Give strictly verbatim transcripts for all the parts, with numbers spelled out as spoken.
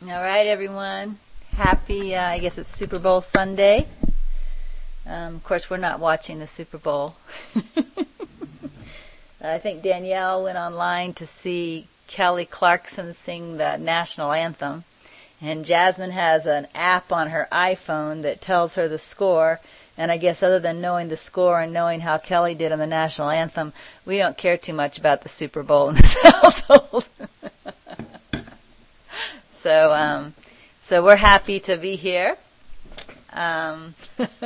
All right, everyone. Happy, uh, I guess it's Super Bowl Sunday. Um, of course, we're not watching the Super Bowl. I think Danielle went online to see Kelly Clarkson sing the national anthem. And Jasmine has an app on her iPhone that tells her the score. And I guess other than knowing the score and knowing how Kelly did on the national anthem, we don't care too much about the Super Bowl in this household. So, um, so we're happy to be here. Um,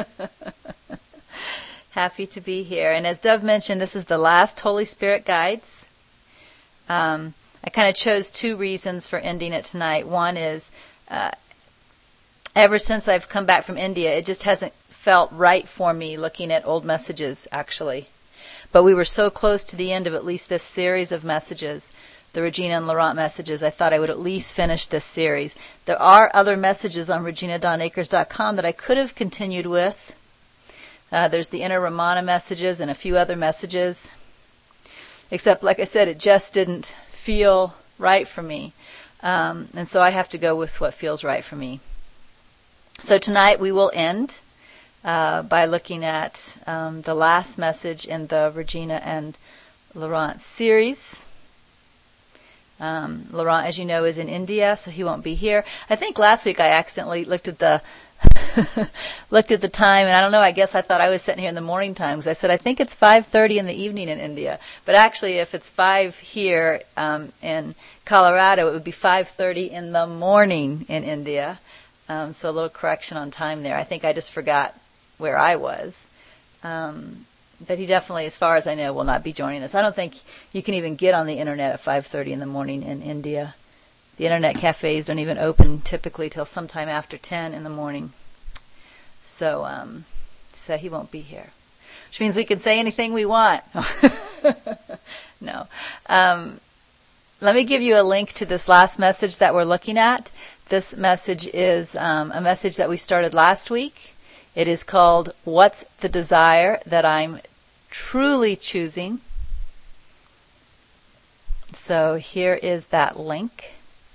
happy to be here. And as Dove mentioned, this is the last Holy Spirit Guides. Um, I kind of chose two reasons for ending it tonight. One is, uh, ever since I've come back from India, it just hasn't felt right for me looking at old messages, actually. But we were so close to the end of at least this series of messages, the Regina and Laurent messages, I thought I would at least finish this series. There are other messages on regina dawn acres dot com that I could have continued with. Uh, there's the Inner Ramana messages and a few other messages. Except, like I said, it just didn't feel right for me. Um, and so I have to go with what feels right for me. So tonight we will end uh, by looking at um, the last message in the Regina and Laurent series. Um, Laurent, as you know, is in India, so he won't be here. I think last week I accidentally looked at the looked at the time, and I don't know. I guess I thought I was sitting here in the morning time because I said I think it's five thirty in the evening in India. But actually, if it's five here um, in Colorado, it would be five thirty in the morning in India. Um, so a little correction on time there. I think I just forgot where I was. Um, But he definitely, as far as I know, will not be joining us. I don't think you can even get on the internet at five thirty in the morning in India. The internet cafes don't even open typically till sometime after ten in the morning. So, um, so he won't be here. Which means we can say anything we want. No. Um, let me give you a link to this last message that we're looking at. This message is um, a message that we started last week. It is called, What's the Desire That I'm Truly Choosing? So here is that link.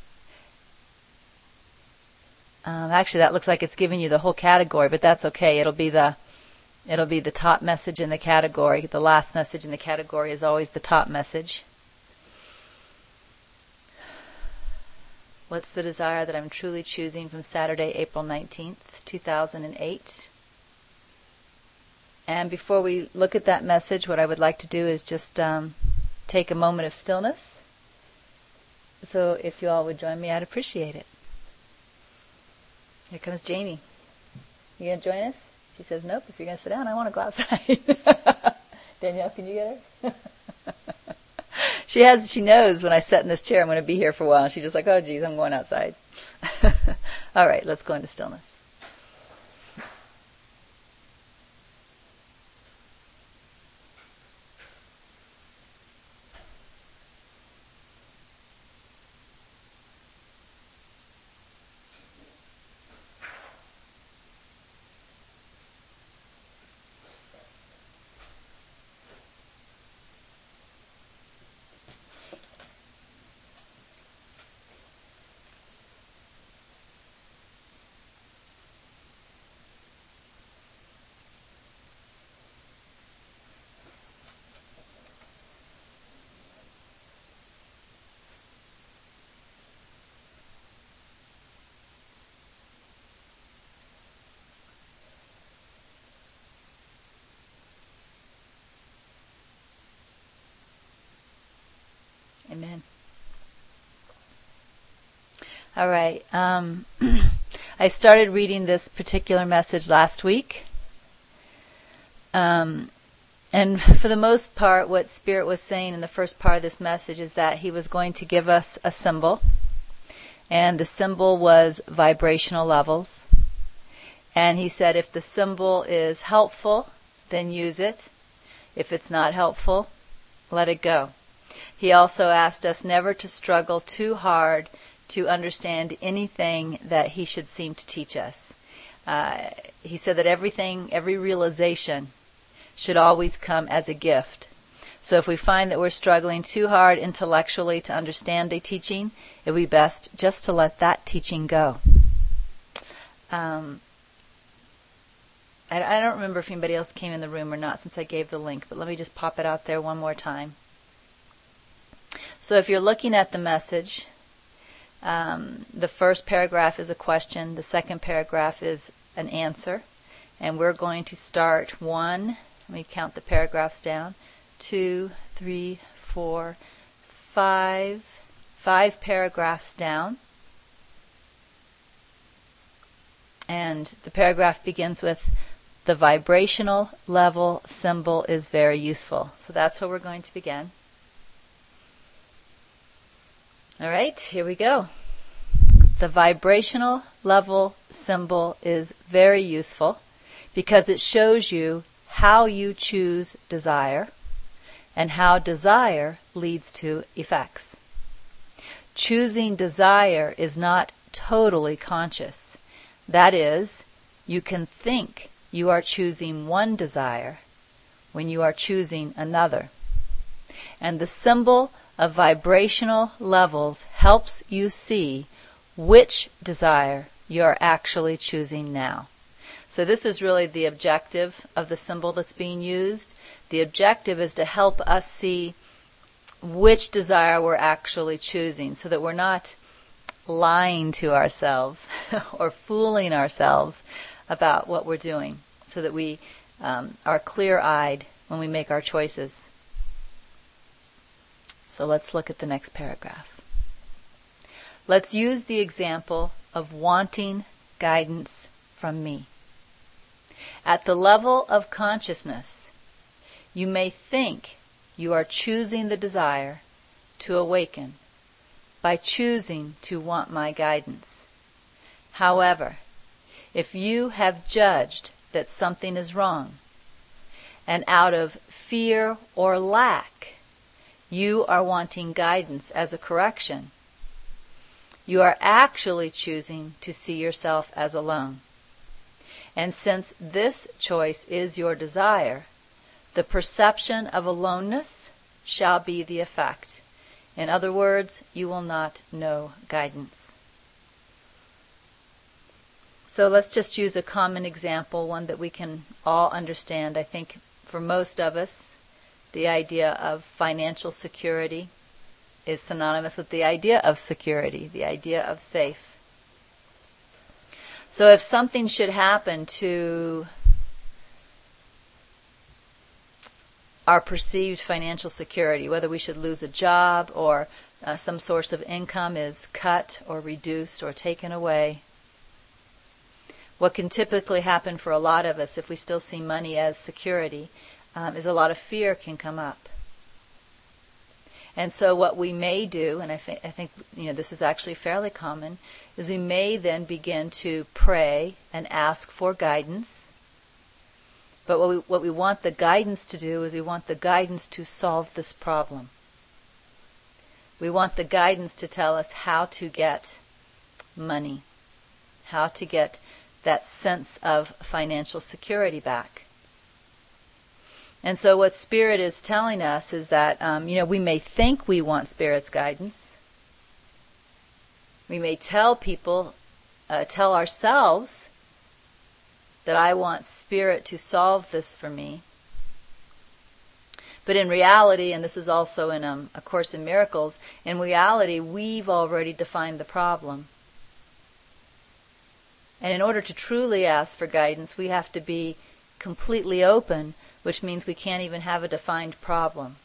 Um, actually, that looks like it's giving you the whole category, but that's okay. It'll be the it'll be the top message in the category. The last message in the category is always the top message. What's the desire that I'm truly choosing, from Saturday, April nineteenth, two thousand eight. And before we look at that message, what I would like to do is just um, take a moment of stillness. So if you all would join me, I'd appreciate it. Here comes Jamie. You going to join us? She says, nope, if you're going to sit down, I want to go outside. Danielle, can you get her? She has, she knows when I sit in this chair, I'm going to be here for a while. She's just like, oh, geez, I'm going outside. All right, let's go into stillness. Amen. All right. Um, I started reading this particular message last week. Um, and for the most part, what Spirit was saying in the first part of this message is that he was going to give us a symbol. And the symbol was vibrational levels. And he said if the symbol is helpful, then use it. If it's not helpful, let it go. He also asked us never to struggle too hard to understand anything that he should seem to teach us. Uh, he said that everything, every realization should always come as a gift. So if we find that we're struggling too hard intellectually to understand a teaching, it would be best just to let that teaching go. Um, I, I don't remember if anybody else came in the room or not since I gave the link, but let me just pop it out there one more time. So if you're looking at the message, um, the first paragraph is a question, the second paragraph is an answer, and we're going to start one, let me count the paragraphs down, two, three, four, five, five paragraphs down. And the paragraph begins with, the vibrational level symbol is very useful. So that's where we're going to begin. All right, here we go. The vibrational level symbol is very useful because it shows you how you choose desire and how desire leads to effects. Choosing desire is not totally conscious. That is, you can think you are choosing one desire when you are choosing another. And the symbol of vibrational levels helps you see which desire you are actually choosing now. So this is really the objective of the symbol that's being used. The objective is to help us see which desire we're actually choosing so that we're not lying to ourselves or fooling ourselves about what we're doing, so that we um, are clear-eyed when we make our choices. So let's look at the next paragraph. Let's use the example of wanting guidance from me. At the level of consciousness, you may think you are choosing the desire to awaken by choosing to want my guidance. However, if you have judged that something is wrong, and out of fear or lack, you are wanting guidance as a correction, you are actually choosing to see yourself as alone. And since this choice is your desire, the perception of aloneness shall be the effect. In other words, you will not know guidance. So let's just use a common example, one that we can all understand. I think for most of us, the idea of financial security is synonymous with the idea of security, the idea of safe. So if something should happen to our perceived financial security, whether we should lose a job or uh, some source of income is cut or reduced or taken away, what can typically happen for a lot of us if we still see money as security um, is a lot of fear can come up. And so what we may do, and I, th- I think you know this is actually fairly common, is we may then begin to pray and ask for guidance. But what we, what we want the guidance to do is we want the guidance to solve this problem. We want the guidance to tell us how to get money, how to get that sense of financial security back. And so what Spirit is telling us is that, um, you know, we may think we want Spirit's guidance. We may tell people, uh, tell ourselves that I want Spirit to solve this for me. But in reality, and this is also in um, A Course in Miracles, in reality, we've already defined the problem. And in order to truly ask for guidance, we have to be completely open, which means we can't even have a defined problem.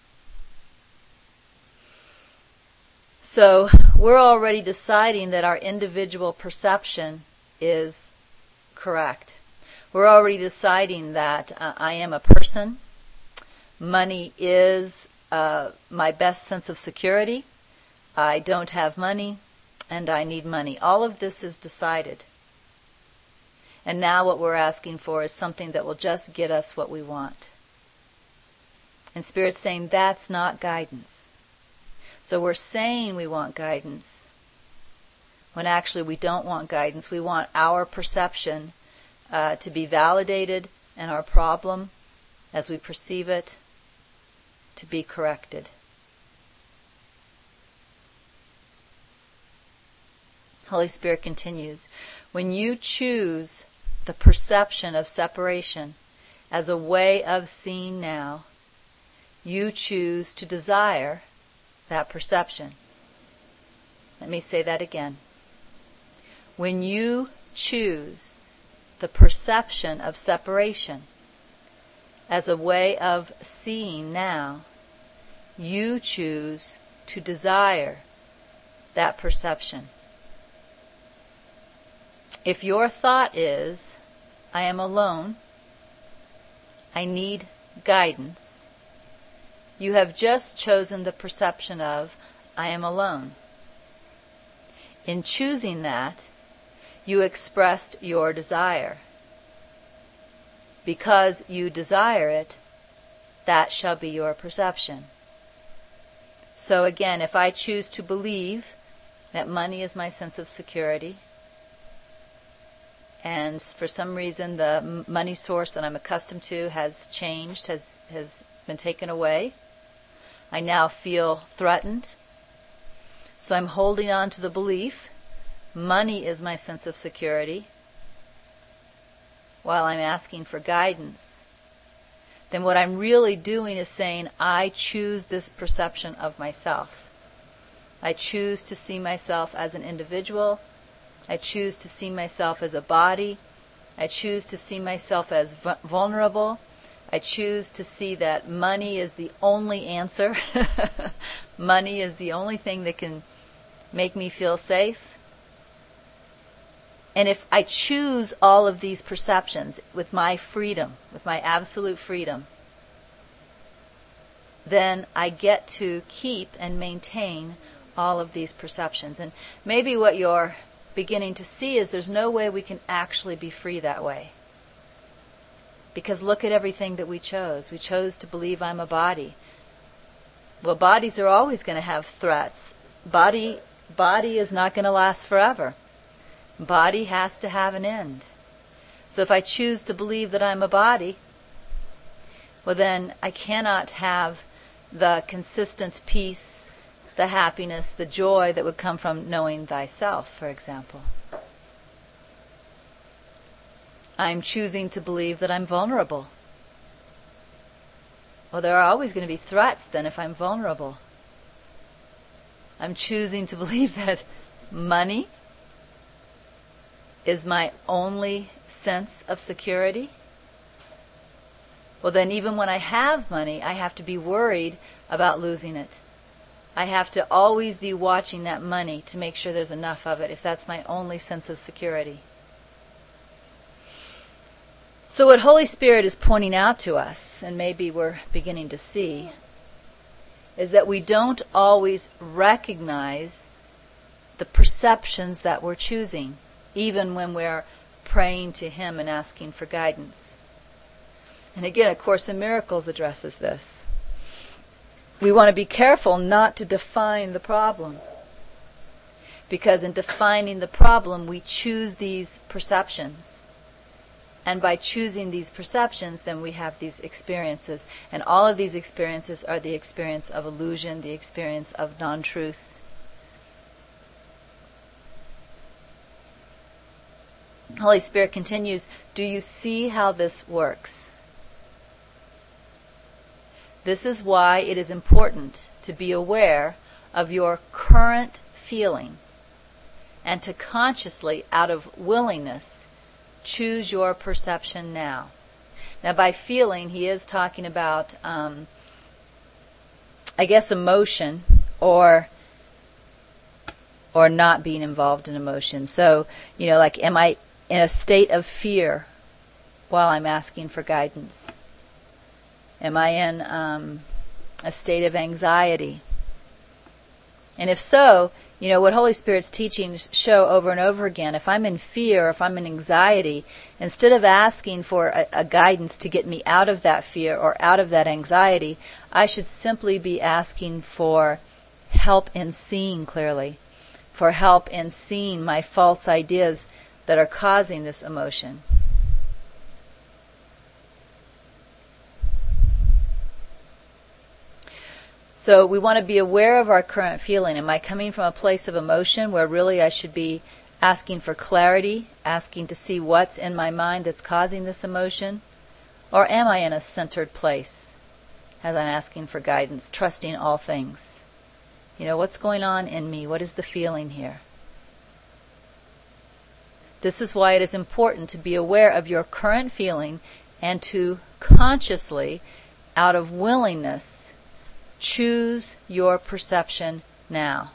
So we're already deciding that our individual perception is correct. We're already deciding that uh, I am a person. Money is uh, my best sense of security. I don't have money, and I need money. All of this is decided. And now what we're asking for is something that will just get us what we want. And Spirit's saying that's not guidance. So we're saying we want guidance, when actually we don't want guidance. We want our perception uh, to be validated and our problem, as we perceive it, to be corrected. Holy Spirit continues, when you choose the perception of separation as a way of seeing now, you choose to desire that perception. Let me say that again. When you choose the perception of separation as a way of seeing now, you choose to desire that perception. If your thought is, I am alone, I need guidance, you have just chosen the perception of, I am alone. In choosing that, you expressed your desire. Because you desire it, that shall be your perception. So again, if I choose to believe that money is my sense of security, and for some reason the money source that I'm accustomed to has changed, has, has been taken away, I now feel threatened. So I'm holding on to the belief, money is my sense of security, while I'm asking for guidance. Then what I'm really doing is saying, I choose this perception of myself. I choose to see myself as an individual. I choose to see myself as a body. I choose to see myself as v- vulnerable. I choose to see that money is the only answer. Money is the only thing that can make me feel safe. And if I choose all of these perceptions with my freedom, with my absolute freedom, then I get to keep and maintain all of these perceptions. And maybe what you're beginning to see is there's no way we can actually be free that way. Because look at everything that we chose. We chose to believe I'm a body. Well, bodies are always going to have threats. Body, body is not going to last forever. Body has to have an end. So if I choose to believe that I'm a body, well then I cannot have the consistent peace, the happiness, the joy that would come from knowing thyself, for example. I'm choosing to believe that I'm vulnerable. Well, there are always going to be threats then if I'm vulnerable. I'm choosing to believe that money is my only sense of security. Well, then even when I have money, I have to be worried about losing it. I have to always be watching that money to make sure there's enough of it if that's my only sense of security. So what Holy Spirit is pointing out to us, and maybe we're beginning to see, is that we don't always recognize the perceptions that we're choosing, even when we're praying to Him and asking for guidance. And again, A Course in Miracles addresses this. We want to be careful not to define the problem, because in defining the problem, we choose these perceptions. And by choosing these perceptions, then we have these experiences. And all of these experiences are the experience of illusion, the experience of non-truth. Holy Spirit continues, do you see how this works? This is why it is important to be aware of your current feeling and to consciously, out of willingness, choose your perception now. Now, by feeling, he is talking about, um, I guess, emotion or or not being involved in emotion. So, you know, like, am I in a state of fear while I'm asking for guidance? Am I in um, a state of anxiety? And if so, you know, what Holy Spirit's teachings show over and over again, if I'm in fear, if I'm in anxiety, instead of asking for a, a guidance to get me out of that fear or out of that anxiety, I should simply be asking for help in seeing clearly, for help in seeing my false ideas that are causing this emotion. So we want to be aware of our current feeling. Am I coming from a place of emotion where really I should be asking for clarity, asking to see what's in my mind that's causing this emotion? Or am I in a centered place as I'm asking for guidance, trusting all things? You know, what's going on in me? What is the feeling here? This is why it is important to be aware of your current feeling and to consciously, out of willingness, choose your perception now.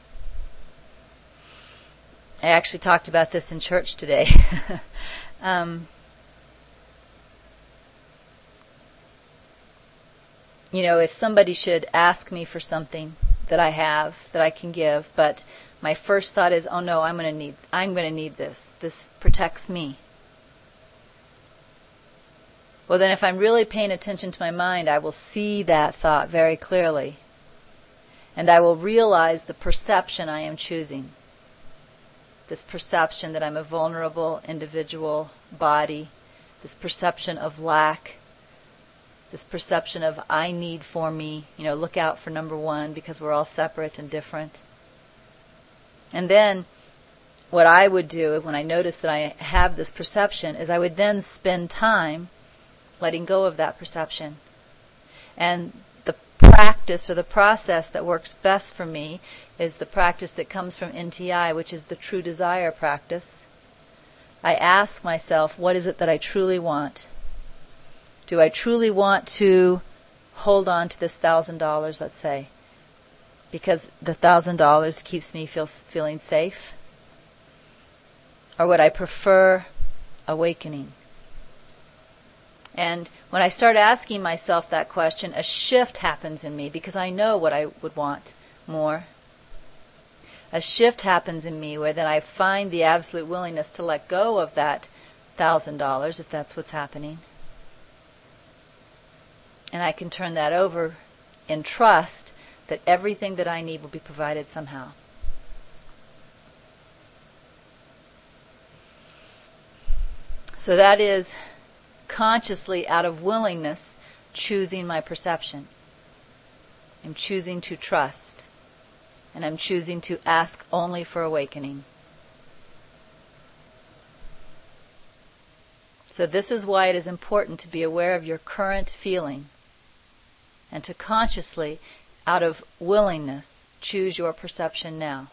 I actually talked about this in church today. um, you know, if somebody should ask me for something that I have, that I can give, but my first thought is, oh no, I'm going to need, I'm going to need this. This protects me. Well, then if I'm really paying attention to my mind, I will see that thought very clearly. And I will realize the perception I am choosing. This perception that I'm a vulnerable individual body. This perception of lack. This perception of I need for me. You know, look out for number one because we're all separate and different. And then what I would do when I notice that I have this perception is I would then spend time letting go of that perception. And the practice or the process that works best for me is the practice that comes from N T I, which is the true desire practice. I ask myself, what is it that I truly want? Do I truly want to hold on to this thousand dollars, let's say, because the thousand dollars keeps me feel, feeling safe? Or would I prefer awakening? And when I start asking myself that question, a shift happens in me because I know what I would want more. A shift happens in me where then I find the absolute willingness to let go of that thousand dollars, if that's what's happening. And I can turn that over in trust that everything that I need will be provided somehow. So that is consciously, out of willingness, choosing my perception. I'm choosing to trust. And I'm choosing to ask only for awakening. So this is why it is important to be aware of your current feeling and to consciously, out of willingness, choose your perception now.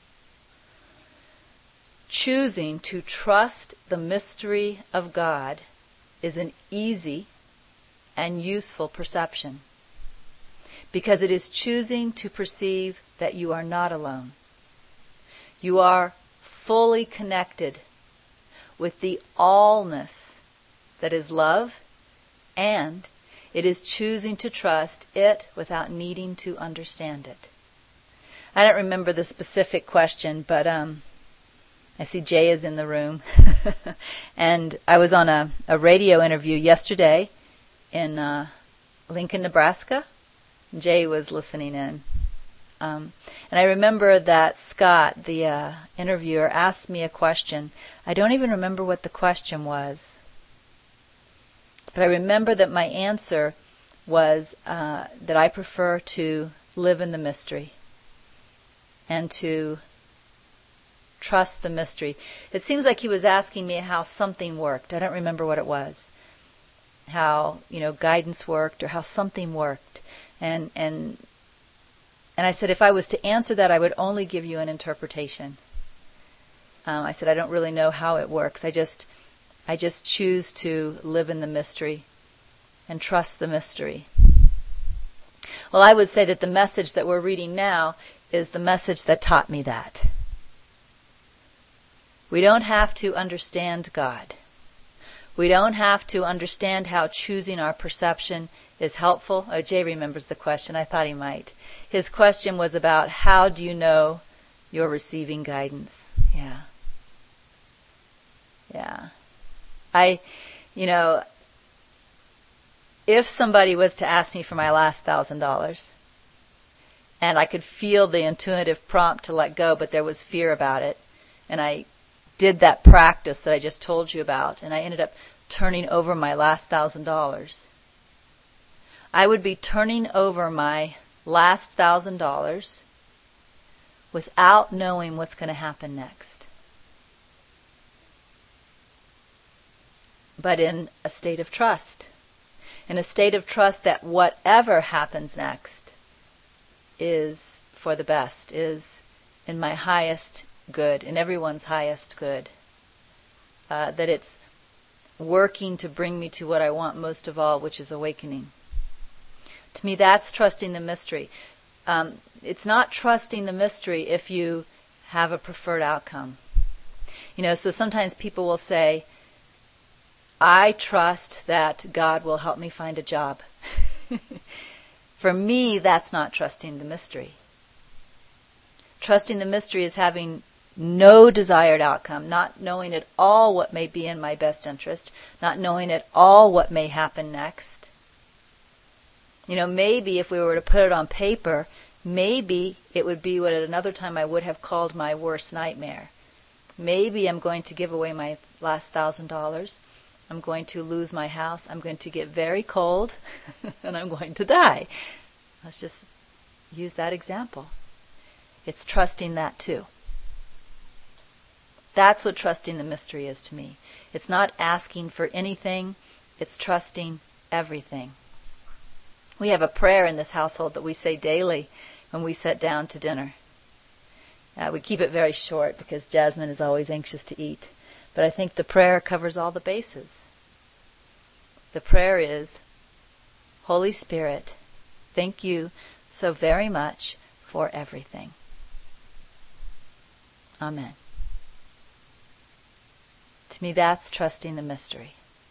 Choosing to trust the mystery of God is an easy and useful perception because it is choosing to perceive that you are not alone. You are fully connected with the allness that is love, and it is choosing to trust it without needing to understand it. I don't remember the specific question, but um, I see Jay is in the room. And I was on a, a radio interview yesterday in uh, Lincoln, Nebraska. Jay was listening in. Um, and I remember that Scott, the uh, interviewer, asked me a question. I don't even remember what the question was. But I remember that my answer was uh, that I prefer to live in the mystery and to trust the mystery. It seems like he was asking me how something worked. I don't remember what it was. How, you know, guidance worked or how something worked. And and and I said if I was to answer that, I would only give you an interpretation. Um, I said I don't really know how it works. I just I just choose to live in the mystery and trust the mystery. Well, I would say that the message that we're reading now is the message that taught me that. We don't have to understand God. We don't have to understand how choosing our perception is helpful. Oh, Jay remembers the question. I thought he might. His question was about how do you know you're receiving guidance? Yeah. Yeah. I, you know, if somebody was to ask me for my last thousand dollars, and I could feel the intuitive prompt to let go, but there was fear about it, and I did that practice that I just told you about, and I ended up turning over my last thousand dollars, I would be turning over my last thousand dollars without knowing what's going to happen next, but in a state of trust, in a state of trust that whatever happens next is for the best, is in my highest good, in everyone's highest good, uh, that it's working to bring me to what I want most of all, which is awakening. To me, that's trusting the mystery. Um, it's not trusting the mystery if you have a preferred outcome. You know, so sometimes people will say, I trust that God will help me find a job. For me, that's not trusting the mystery. Trusting the mystery is having no desired outcome, not knowing at all what may be in my best interest, not knowing at all what may happen next. You know, maybe if we were to put it on paper, maybe it would be what at another time I would have called my worst nightmare. Maybe I'm going to give away my last thousand dollars. I'm going to lose my house. I'm going to get very cold, and I'm going to die. Let's just use that example. It's trusting that too. That's what trusting the mystery is to me. It's not asking for anything. It's trusting everything. We have a prayer in this household that we say daily when we sit down to dinner. Uh, we keep it very short because Jasmine is always anxious to eat. But I think the prayer covers all the bases. The prayer is, Holy Spirit, thank you so very much for everything. Amen. To me, that's trusting the mystery.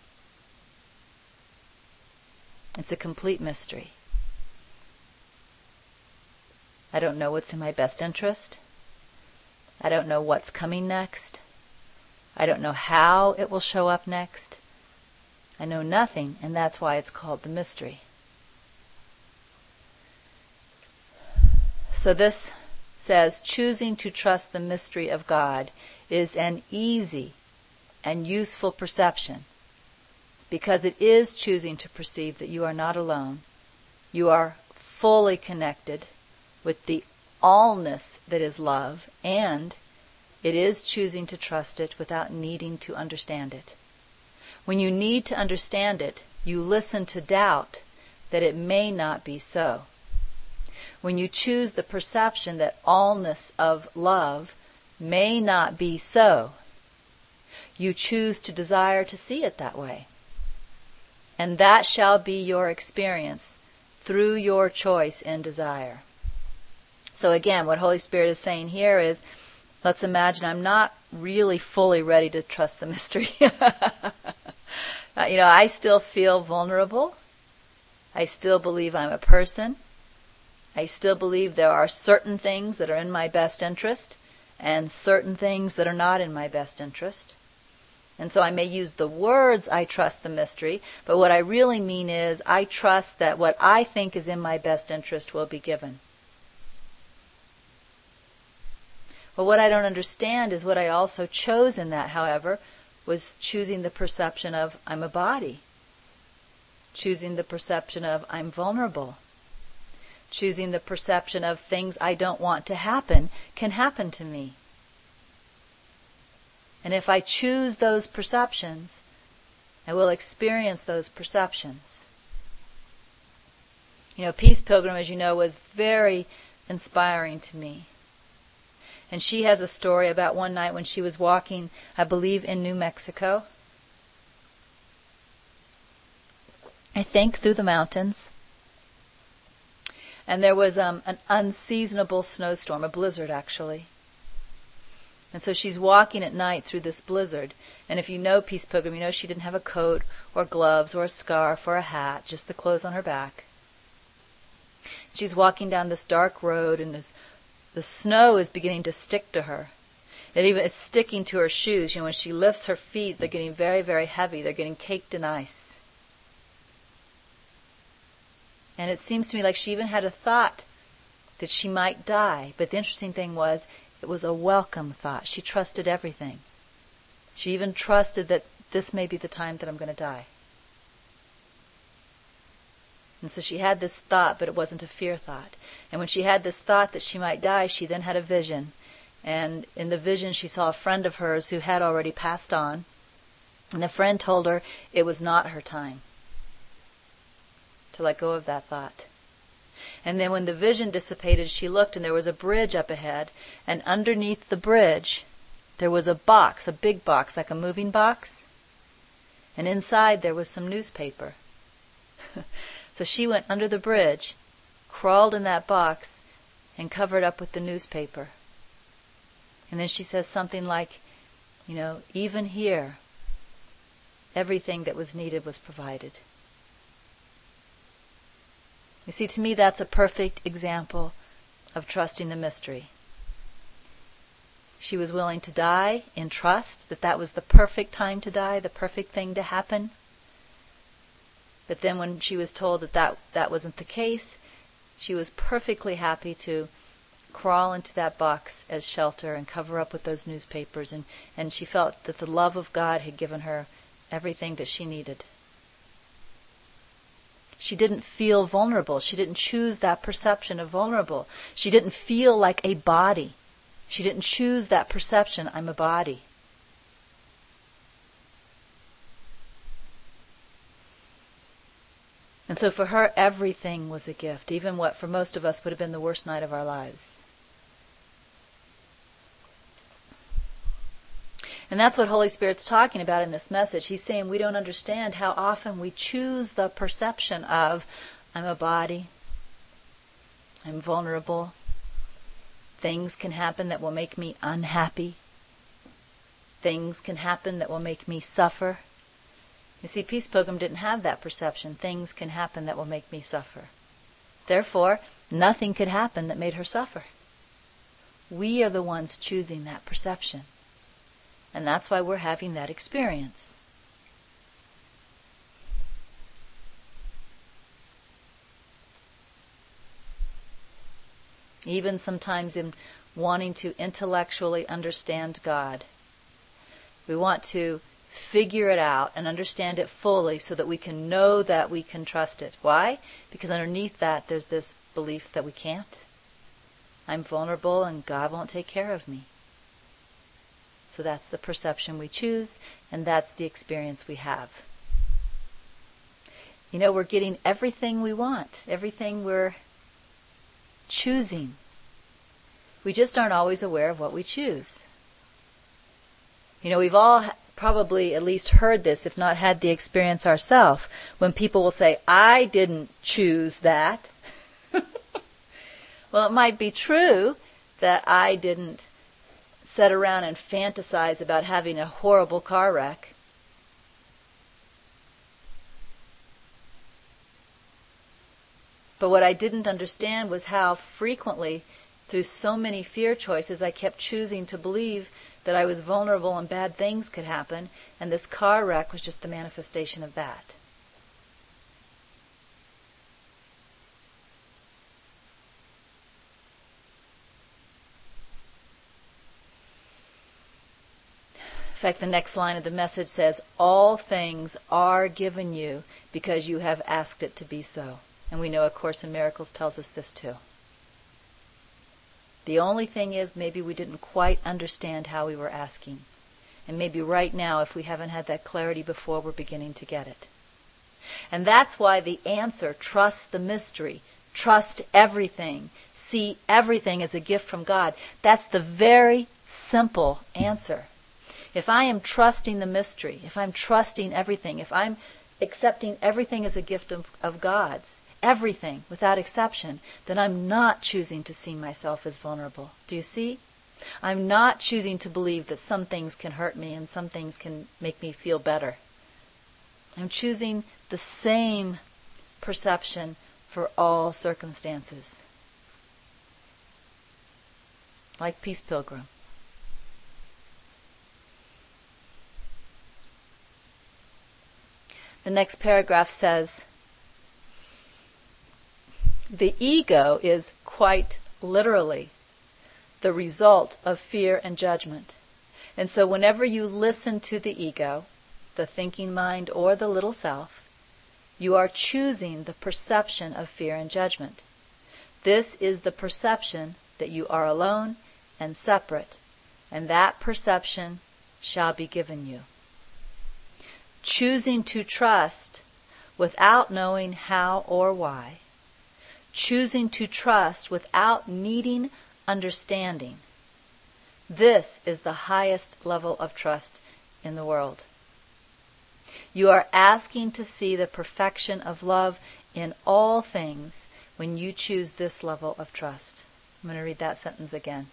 It's a complete mystery. I don't know what's in my best interest. I don't know what's coming next. I don't know how it will show up next. I know nothing, and that's why it's called the mystery. So this says, choosing to trust the mystery of God is an easy and useful perception, because it is choosing to perceive that you are not alone. You are fully connected with the allness that is love, and it is choosing to trust it without needing to understand it. When you need to understand it, you listen to doubt that it may not be so. When you choose the perception that allness of love may not be so, you choose to desire to see it that way. And that shall be your experience through your choice in desire. So again, what Holy Spirit is saying here is, let's imagine I'm not really fully ready to trust the mystery. uh, you know, I still feel vulnerable. I still believe I'm a person. I still believe there are certain things that are in my best interest and certain things that are not in my best interest. And so I may use the words, I trust the mystery, but what I really mean is I trust that what I think is in my best interest will be given. But what I don't understand is what I also chose in that, however, was choosing the perception of I'm a body. Choosing the perception of I'm vulnerable. Choosing the perception of things I don't want to happen can happen to me. And if I choose those perceptions, I will experience those perceptions. You know, Peace Pilgrim, as you know, was very inspiring to me. And she has a story about one night when she was walking, I believe, in New Mexico. I think through the mountains. And there was um, an unseasonable snowstorm, a blizzard actually. And so she's walking at night through this blizzard. And if you know Peace Pilgrim, you know she didn't have a coat or gloves or a scarf or a hat, just the clothes on her back. She's walking down this dark road, and this, the snow is beginning to stick to her. It even it's sticking to her shoes. You know, when she lifts her feet, they're getting very, very heavy. They're getting caked in ice. And it seems to me like she even had a thought that she might die. But the interesting thing was, it was a welcome thought. She trusted everything. She even trusted that this may be the time that I'm going to die. And so she had this thought, but it wasn't a fear thought. And when she had this thought that she might die, she then had a vision. And in the vision, she saw a friend of hers who had already passed on. And the friend told her it was not her time to let go of that thought. And then when the vision dissipated, she looked and there was a bridge up ahead. And underneath the bridge, there was a box, a big box, like a moving box. And inside there was some newspaper. So she went under the bridge, crawled in that box, and covered up with the newspaper. And then she says something like, you know, even here, everything that was needed was provided. You see, to me, that's a perfect example of trusting the mystery. She was willing to die in trust, that that was the perfect time to die, the perfect thing to happen. But then when she was told that that, that wasn't the case, she was perfectly happy to crawl into that box as shelter and cover up with those newspapers. And, and she felt that the love of God had given her everything that she needed. She didn't feel vulnerable. She didn't choose that perception of vulnerable. She didn't feel like a body. She didn't choose that perception, I'm a body. And so for her, everything was a gift, even what for most of us would have been the worst night of our lives. And that's what Holy Spirit's talking about in this message. He's saying we don't understand how often we choose the perception of, I'm a body, I'm vulnerable, things can happen that will make me unhappy, things can happen that will make me suffer. You see, Peace Pilgrim didn't have that perception. Things can happen that will make me suffer. Therefore, nothing could happen that made her suffer. We are the ones choosing that perception. And that's why we're having that experience. Even sometimes in wanting to intellectually understand God, we want to figure it out and understand it fully so that we can know that we can trust it. Why? Because underneath that there's this belief that we can't. I'm vulnerable and God won't take care of me. So that's the perception we choose, and that's the experience we have. You know, we're getting everything we want, everything we're choosing. We just aren't always aware of what we choose. You know, we've all probably at least heard this, if not had the experience ourselves, when people will say, I didn't choose that. Well, it might be true that I didn't sit around and fantasize about having a horrible car wreck. But what I didn't understand was how frequently, through so many fear choices, I kept choosing to believe that I was vulnerable and bad things could happen, and this car wreck was just the manifestation of that. In fact, the next line of the message says, all things are given you because you have asked it to be so. And we know A Course in Miracles tells us this too. The only thing is maybe we didn't quite understand how we were asking. And maybe right now, if we haven't had that clarity before, we're beginning to get it. And that's why the answer, trust the mystery, trust everything, see everything as a gift from God, that's the very simple answer. If I am trusting the mystery, if I'm trusting everything, if I'm accepting everything as a gift of, of God's, everything without exception, then I'm not choosing to see myself as vulnerable. Do you see? I'm not choosing to believe that some things can hurt me and some things can make me feel better. I'm choosing the same perception for all circumstances. Like Peace Pilgrim. The next paragraph says, the ego is quite literally the result of fear and judgment. And so whenever you listen to the ego, the thinking mind or the little self, You are choosing the perception of fear and judgment. This is the perception that you are alone and separate, and that perception shall be given you. Choosing to trust without knowing how or why, choosing to trust without needing understanding. This is the highest level of trust in the world. You are asking to see the perfection of love in all things when you choose this level of trust. I'm going to read that sentence again.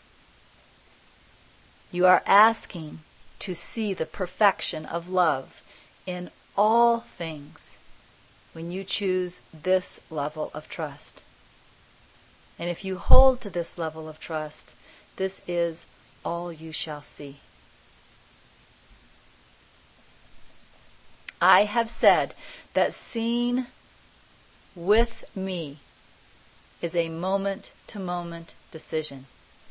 You are asking to see the perfection of love in all things when you choose this level of trust. And if you hold to this level of trust, this is all you shall see. I have said that seeing with me is a moment-to-moment decision.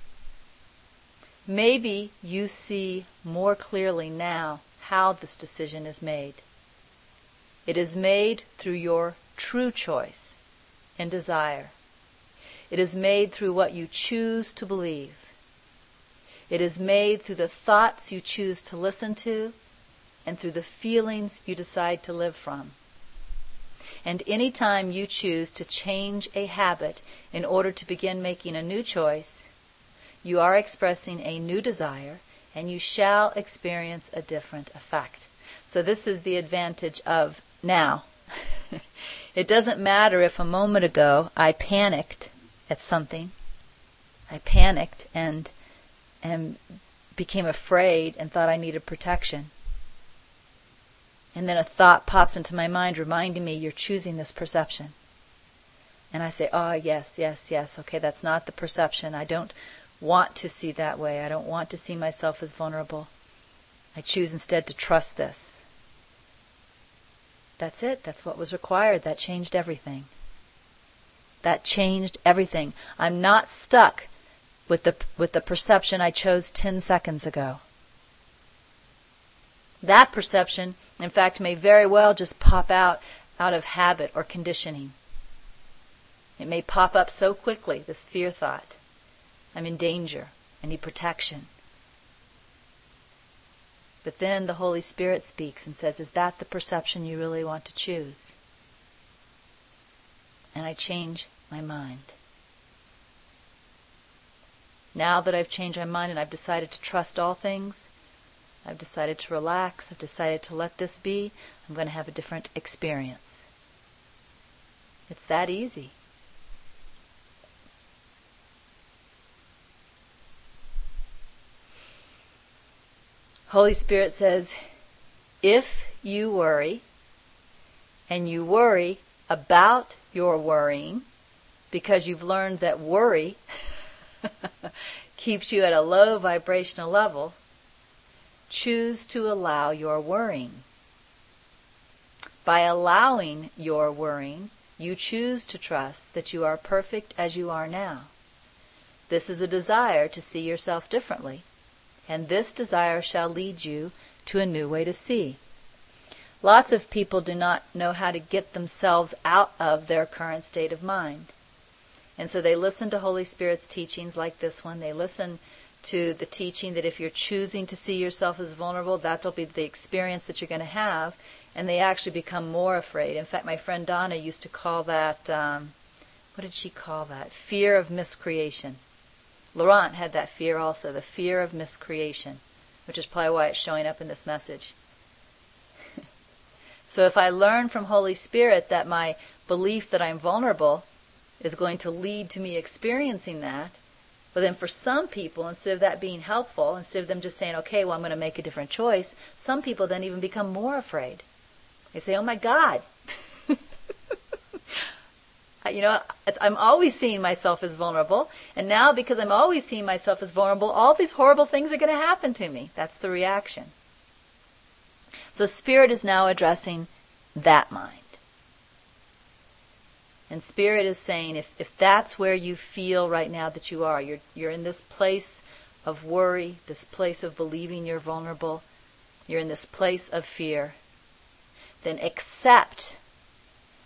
Maybe you see more clearly now how this decision is made. It is made through your true choice and desire. It is made through what you choose to believe. It is made through the thoughts you choose to listen to and through the feelings you decide to live from. And any time you choose to change a habit in order to begin making a new choice, you are expressing a new desire, and you shall experience a different effect. So this is the advantage of now. It doesn't matter if a moment ago I panicked at something. I panicked and and became afraid and thought I needed protection. And then a thought pops into my mind reminding me, you're choosing this perception. And I say, oh, yes, yes, yes. Okay, that's not the perception. I don't want to see that way. I don't want to see myself as vulnerable. I choose instead to trust this. That's it. That's what was required. That changed everything. That changed everything. I'm not stuck with the with the perception I chose ten seconds ago. That perception, in fact, may very well just pop out out of habit or conditioning. It may pop up so quickly, this fear thought. I'm in danger. I need protection. But then the Holy Spirit speaks and says, is that the perception you really want to choose? And I change my mind. Now that I've changed my mind and I've decided to trust all things, I've decided to relax, I've decided to let this be, I'm going to have a different experience. It's that easy. Holy Spirit says, if you worry, and you worry about your worrying, because you've learned that worry keeps you at a low vibrational level, choose to allow your worrying. By allowing your worrying, you choose to trust that you are perfect as you are now. This is a desire to see yourself differently, and this desire shall lead you to a new way to see. Lots of people do not know how to get themselves out of their current state of mind. And so they listen to Holy Spirit's teachings like this one. They listen to the teaching that if you're choosing to see yourself as vulnerable, that'll be the experience that you're going to have. And they actually become more afraid. In fact, my friend Donna used to call that, um, what did she call that? Fear of miscreation. Laurent had that fear also, the fear of miscreation, which is probably why it's showing up in this message. So if I learn from Holy Spirit that my belief that I'm vulnerable is going to lead to me experiencing that, well then for some people, instead of that being helpful, instead of them just saying, okay, well I'm going to make a different choice, some people then even become more afraid. They say, oh my God, you know, it's, I'm always seeing myself as vulnerable, and now because I'm always seeing myself as vulnerable, all these horrible things are going to happen to me. That's the reaction. So Spirit is now addressing that mind. And Spirit is saying, if, if that's where you feel right now that you are, you're, you're in this place of worry, this place of believing you're vulnerable, you're in this place of fear, then accept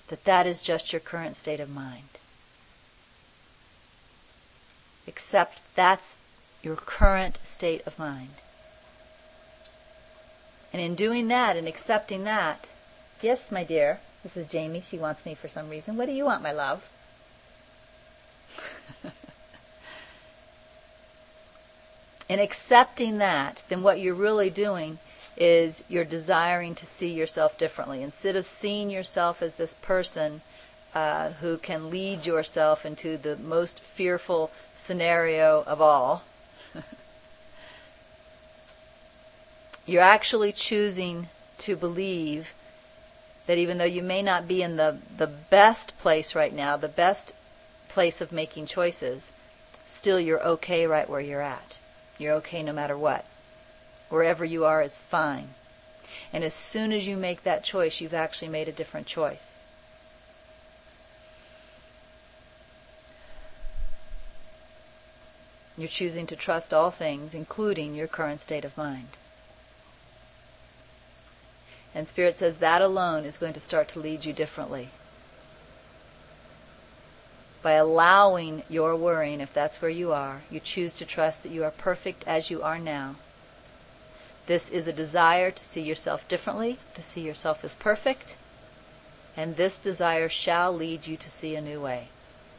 that that is just your current state of mind. Accept that's your current state of mind. And in doing that and accepting that, yes, my dear, this is Jamie, she wants me for some reason. What do you want, my love? In accepting that, then what you're really doing is you're desiring to see yourself differently. Instead of seeing yourself as this person uh, who can lead yourself into the most fearful scenario of all, you're actually choosing to believe that even though you may not be in the, the best place right now, the best place of making choices, still you're okay right where you're at. You're okay no matter what. Wherever you are is fine. And as soon as you make that choice, you've actually made a different choice. You're choosing to trust all things, including your current state of mind. And Spirit says that alone is going to start to lead you differently. By allowing your worrying, if that's where you are, you choose to trust that you are perfect as you are now. This is a desire to see yourself differently, to see yourself as perfect, and this desire shall lead you to see a new way.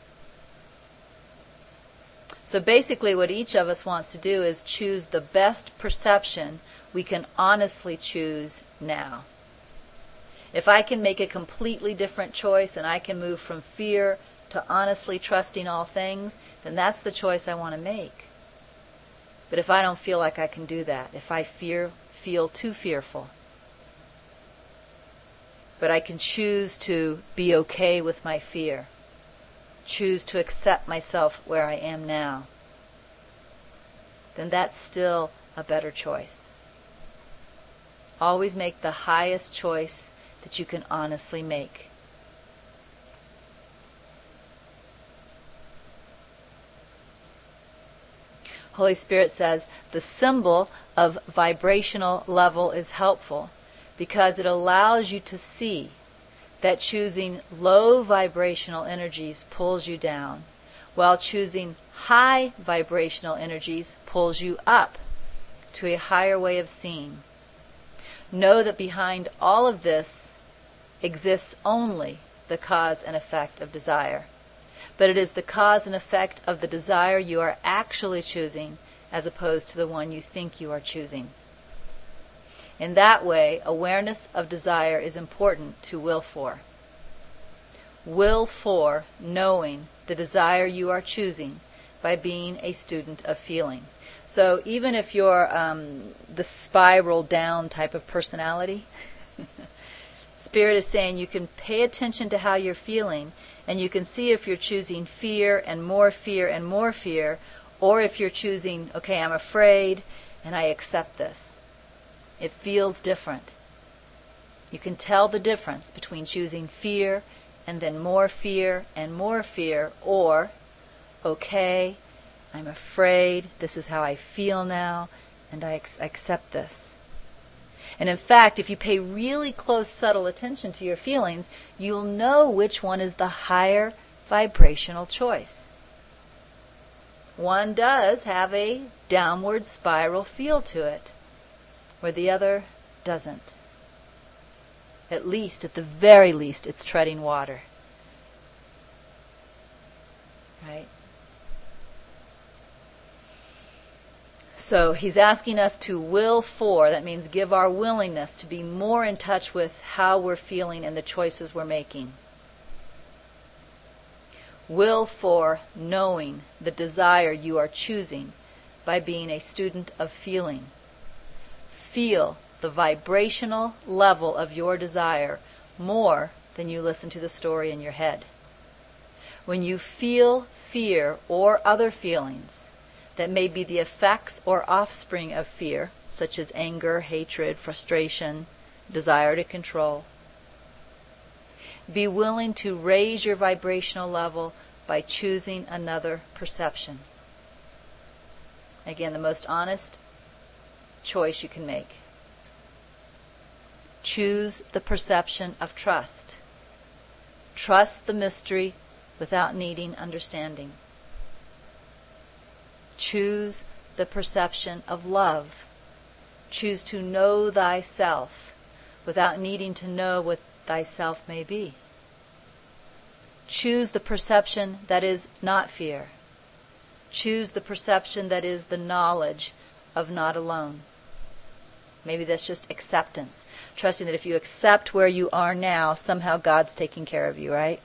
So basically what each of us wants to do is choose the best perception we can honestly choose now. If I can make a completely different choice and I can move from fear to honestly trusting all things, then that's the choice I want to make. But if I don't feel like I can do that, if I fear, feel too fearful, but I can choose to be okay with my fear, choose to accept myself where I am now, then that's still a better choice. Always make the highest choice that you can honestly make. Holy Spirit says the symbol of vibrational level is helpful because it allows you to see that choosing low vibrational energies pulls you down, while choosing high vibrational energies pulls you up to a higher way of seeing. Know that behind all of this exists only the cause and effect of desire. But it is the cause and effect of the desire you are actually choosing as opposed to the one you think you are choosing. In that way, awareness of desire is important to will for. Will for knowing the desire you are choosing by being a student of feeling. So even if you're um, the spiral down type of personality, Spirit is saying you can pay attention to how you're feeling, and you can see if you're choosing fear and more fear and more fear, or if you're choosing, okay, I'm afraid and I accept this. It feels different. You can tell the difference between choosing fear and then more fear and more fear, or, okay, I'm afraid, this is how I feel now, and I ex- accept this. And in fact, if you pay really close, subtle attention to your feelings, you'll know which one is the higher vibrational choice. One does have a downward spiral feel to it, where the other doesn't. At least, at the very least, it's treading water. Right? So he's asking us to will for, that means give our willingness to be more in touch with how we're feeling and the choices we're making. Will for knowing the desire you are choosing by being a student of feeling. Feel the vibrational level of your desire more than you listen to the story in your head. When you feel fear or other feelings that may be the effects or offspring of fear, such as anger, hatred, frustration, desire to control, be willing to raise your vibrational level by choosing another perception. Again, the most honest choice you can make. Choose the perception of trust. Trust the mystery without needing understanding. Choose the perception of love. Choose to know thyself without needing to know what thyself may be. Choose the perception that is not fear. Choose the perception that is the knowledge of not alone. Maybe that's just acceptance. Trusting that if you accept where you are now, somehow God's taking care of you, right?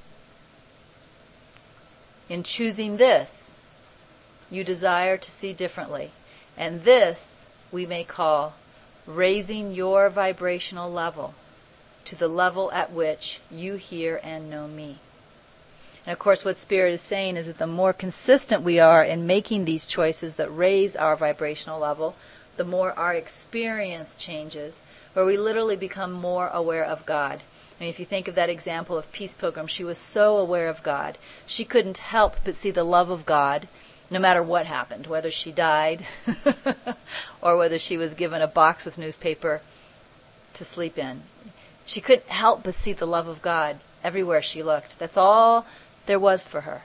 In choosing this, you desire to see differently. And this we may call raising your vibrational level to the level at which you hear and know me. And of course what Spirit is saying is that the more consistent we are in making these choices that raise our vibrational level, the more our experience changes, where we literally become more aware of God. I mean, if you think of that example of Peace Pilgrim, she was so aware of God. She couldn't help but see the love of God no matter what happened, whether she died or whether she was given a box with newspaper to sleep in. She couldn't help but see the love of God everywhere she looked. That's all there was for her.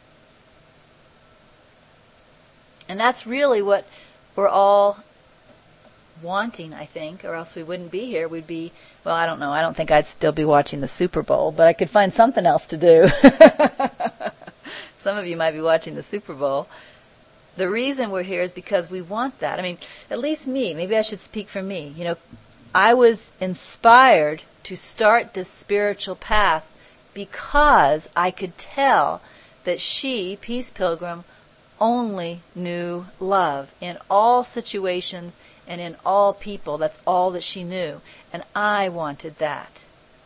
And that's really what we're all wanting, I think, or else we wouldn't be here. We'd be, well, I don't know. I don't think I'd still be watching the Super Bowl, but I could find something else to do. Some of you might be watching the Super Bowl. The reason we're here is because we want that. I mean, at least me. Maybe I should speak for me. You know, I was inspired to start this spiritual path because I could tell that she, Peace Pilgrim, only knew love in all situations and in all people. That's all that she knew. And I wanted that.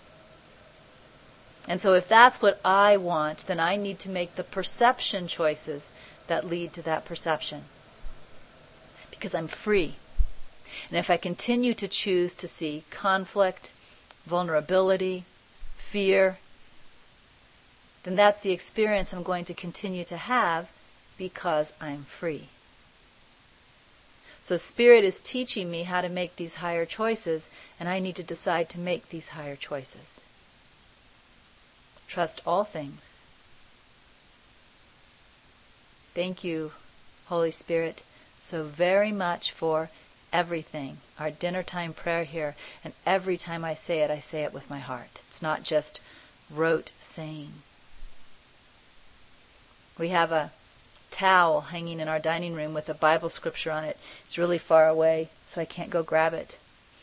And so if that's what I want, then I need to make the perception choices that lead to that perception. Because I'm free. And if I continue to choose to see conflict, vulnerability, fear, then that's the experience I'm going to continue to have because I'm free. So Spirit is teaching me how to make these higher choices, and I need to decide to make these higher choices. Trust all things. Thank you, Holy Spirit, so very much for everything. Our dinner time prayer here, and every time I say it, I say it with my heart. It's not just rote saying. We have a towel hanging in our dining room with a Bible scripture on it. It's really far away, so I can't go grab it.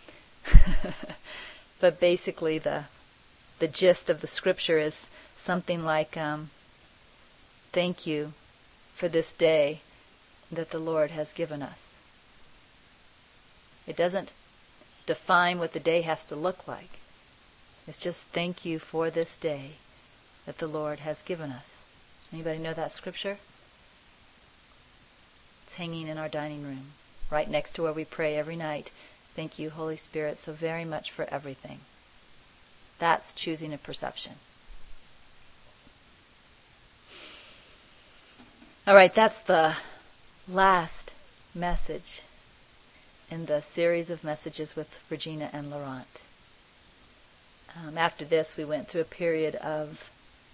But basically the the gist of the scripture is something like, um, thank you for this day that the Lord has given us. It doesn't define what the day has to look like. It's just thank you for this day that the Lord has given us. Anybody know that scripture? It's hanging in our dining room, right next to where we pray every night. Thank you, Holy Spirit, so very much for everything. That's choosing a perception. All right, that's the last message in the series of messages with Regina and Laurent. Um, after this, we went through a period of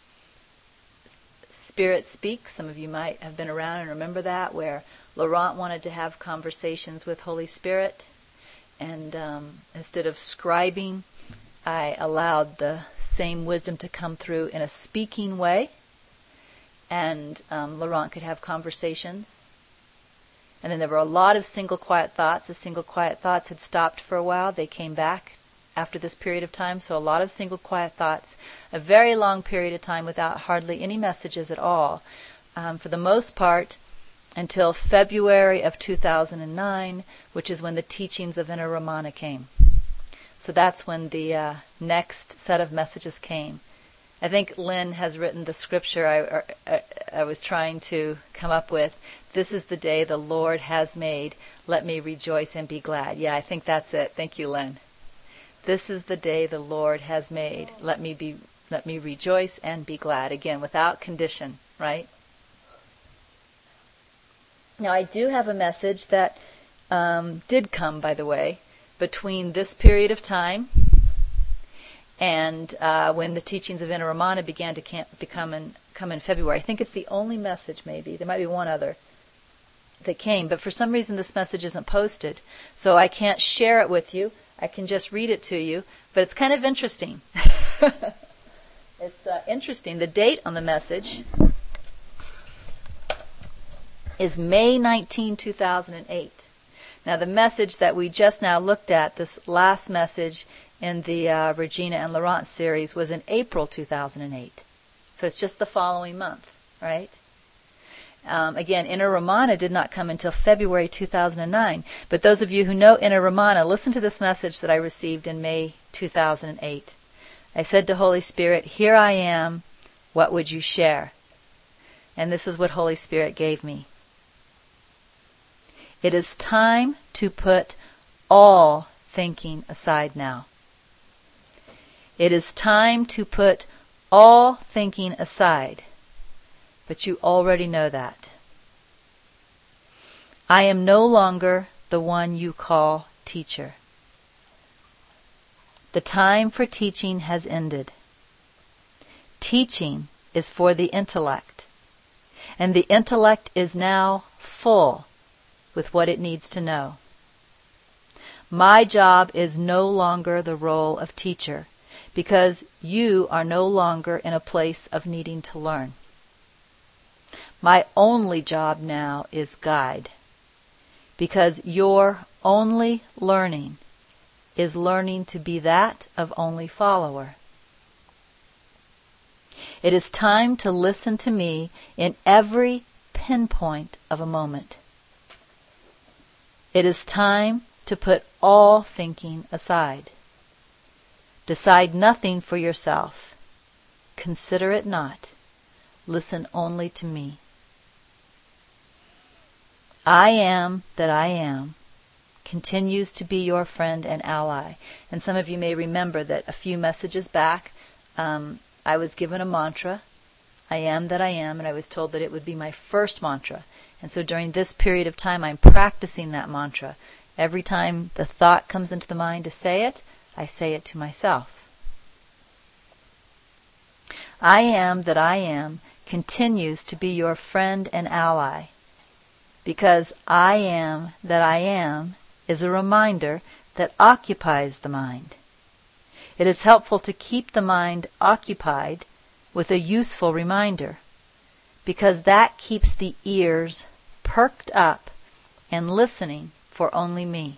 Spirit Speak. Some of you might have been around and remember that, where Laurent wanted to have conversations with Holy Spirit, and um, instead of scribing, I allowed the same wisdom to come through in a speaking way, and um, Laurent could have conversations. And then there were a lot of single quiet thoughts. The single quiet thoughts had stopped for a while. They came back after this period of time, so a lot of single quiet thoughts. A very long period of time without hardly any messages at all. Um, for the most part, until February of two thousand nine, which is when the teachings of Inner Ramana came. So that's when the uh, next set of messages came. I think Lynn has written the scripture I, I, I was trying to come up with. This is the day the Lord has made. Let me rejoice and be glad. Yeah, I think that's it. Thank you, Lynn. This is the day the Lord has made. Let me be. Let me rejoice and be glad. Again, without condition, right? Now, I do have a message that um, did come, by the way, between this period of time And uh, when the teachings of Inna Ramana began to cam- become in, come in February, I think it's the only message maybe. There might be one other that came, but for some reason this message isn't posted. So I can't share it with you. I can just read it to you, but it's kind of interesting. It's uh, interesting. The date on the message is May nineteenth, two thousand eight. Now the message that we just now looked at, this last message in the uh, Regina and Laurent series, was in April two thousand eight. So it's just the following month, right? Um, again, Inna Ramana did not come until February two thousand nine. But those of you who know Inna Ramana, listen to this message that I received in May two thousand eight. I said to Holy Spirit, "Here I am. What would you share?" And this is what Holy Spirit gave me. It is time to put all thinking aside now. It is time to put all thinking aside. But you already know that. I am no longer the one you call teacher. The time for teaching has ended. Teaching is for the intellect, and the intellect is now full with what it needs to know. My job is no longer the role of teacher, because you are no longer in a place of needing to learn. My only job now is guide, because your only learning is learning to be that of only follower. It is time to listen to me in every pinpoint of a moment. It is time to put all thinking aside. Decide nothing for yourself. Consider it not. Listen only to me. I am that I am continues to be your friend and ally. And some of you may remember that a few messages back, um, I was given a mantra, I am that I am, and I was told that it would be my first mantra. And so during this period of time, I'm practicing that mantra. Every time the thought comes into the mind to say it, I say it to myself. I am that I am continues to be your friend and ally, because I am that I am is a reminder that occupies the mind. It is helpful to keep the mind occupied with a useful reminder, because that keeps the ears perked up and listening for only me.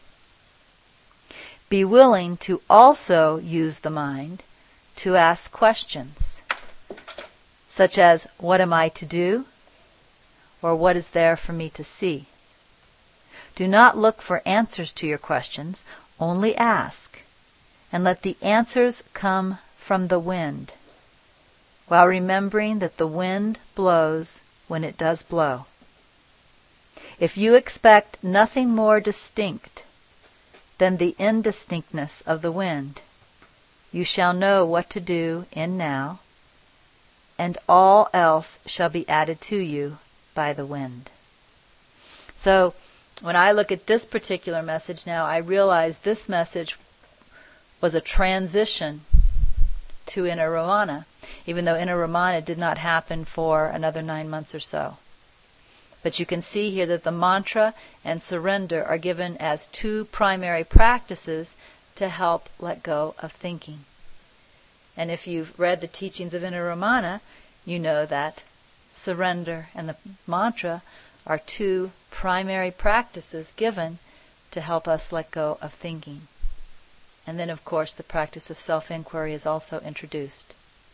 Be willing to also use the mind to ask questions, such as, what am I to do? Or what is there for me to see? Do not look for answers to your questions, only ask, and let the answers come from the wind, while remembering that the wind blows when it does blow. If you expect nothing more distinct than the indistinctness of the wind, you shall know what to do in now, and all else shall be added to you by the wind. So, when I look at this particular message now, I realize this message was a transition to Inna Ramana, even though Inna Ramana did not happen for another nine months or so. But you can see here that the mantra and surrender are given as two primary practices to help let go of thinking. And if you've read the teachings of Inna Ramana, you know that surrender and the mantra are two primary practices given to help us let go of thinking. And then, of course, the practice of self-inquiry is also introduced.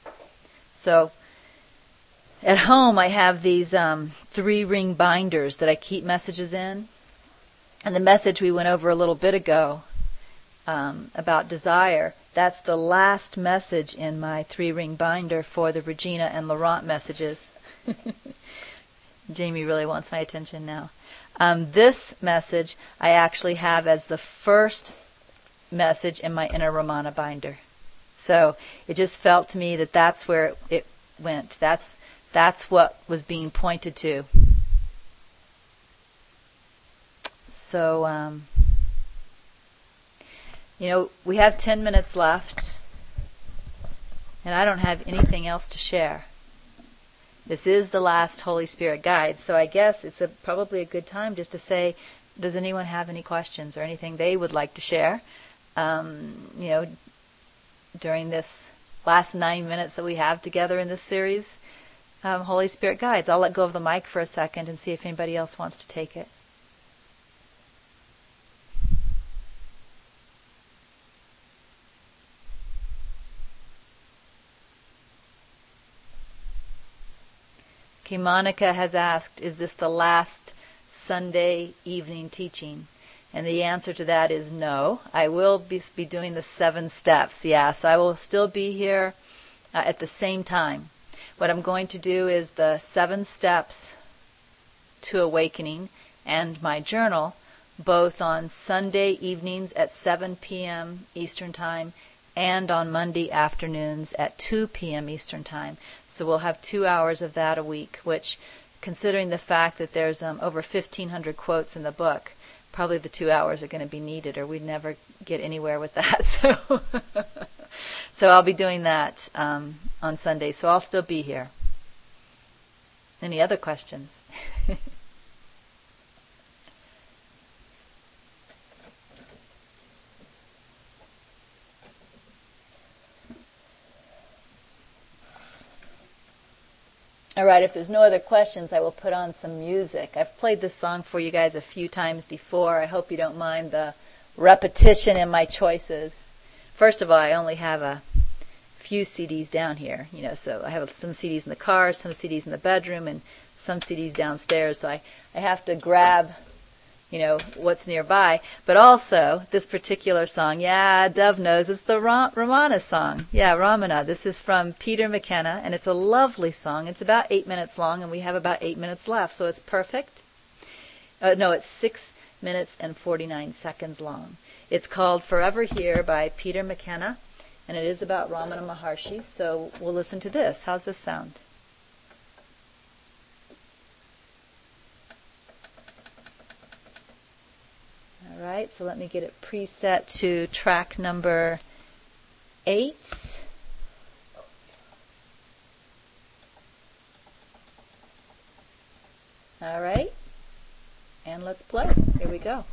So, at home I have these um, three-ring binders that I keep messages in. And the message we went over a little bit ago um, about desire, that's the last message in my three-ring binder for the Regina and Laurent messages. Jamie really wants my attention now. Um, this message I actually have as the first message in my Inna Ramana binder. So it just felt to me that that's where it went. That's that's what was being pointed to. So, um, you know, we have ten minutes left. And I don't have anything else to share. This is the last Holy Spirit guide, so I guess it's a, probably a good time just to say, does anyone have any questions or anything they would like to share? Um, you know, during this last nine minutes that we have together in this series, um, Holy Spirit Guides. I'll let go of the mic for a second and see if anybody else wants to take it. Okay, Monica has asked, is this the last Sunday evening teaching? And the answer to that is no. I will be, be doing the seven steps. Yeah, so I will still be here uh, at the same time. What I'm going to do is the seven steps to awakening and my journal, both on Sunday evenings at seven p.m. Eastern Time and on Monday afternoons at two p.m. Eastern Time. So we'll have two hours of that a week, which, considering the fact that there's um, over fifteen hundred quotes in the book, probably the two hours are going to be needed, or we'd never get anywhere with that. So, so I'll be doing that um, on Sunday. So I'll still be here. Any other questions? All right, if there's no other questions, I will put on some music. I've played this song for you guys a few times before. I hope you don't mind the repetition in my choices. First of all, I only have a few C Ds down here, you know, so I have some C Ds in the car, some C Ds in the bedroom, and some C Ds downstairs, so I, I have to grab, you know, what's nearby. But also, this particular song, yeah, Dove knows, it's the Ra- Ramana song. Yeah, Ramana. This is from Peter McKenna, and it's a lovely song. It's about eight minutes long, and we have about eight minutes left, so it's perfect. Uh, no, it's six minutes and forty-nine seconds long. It's called Forever Here by Peter McKenna, and it is about Ramana Maharshi, so we'll listen to this. How's this sound? All right, so let me get it preset to track number eight. All right, and let's play. Here we go.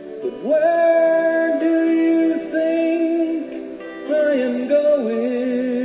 Where do you think I am going?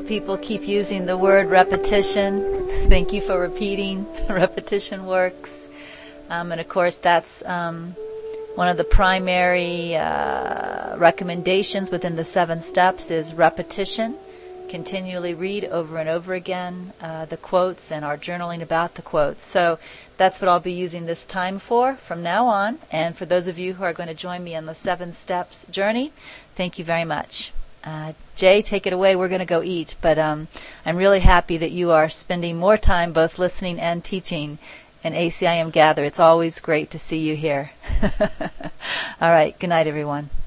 people keep using the word repetition. Thank you for repeating. Repetition works. Um, and of course, that's um, one of the primary uh, recommendations within the seven steps is repetition. Continually read over and over again uh, the quotes and our journaling about the quotes. So that's what I'll be using this time for from now on. And for those of you who are going to join me on the seven steps journey, thank you very much. Uh, Jay, take it away. We're going to go eat. But um, I'm really happy that you are spending more time both listening and teaching in A C I M Gather. It's always great to see you here. All right. Good night, everyone.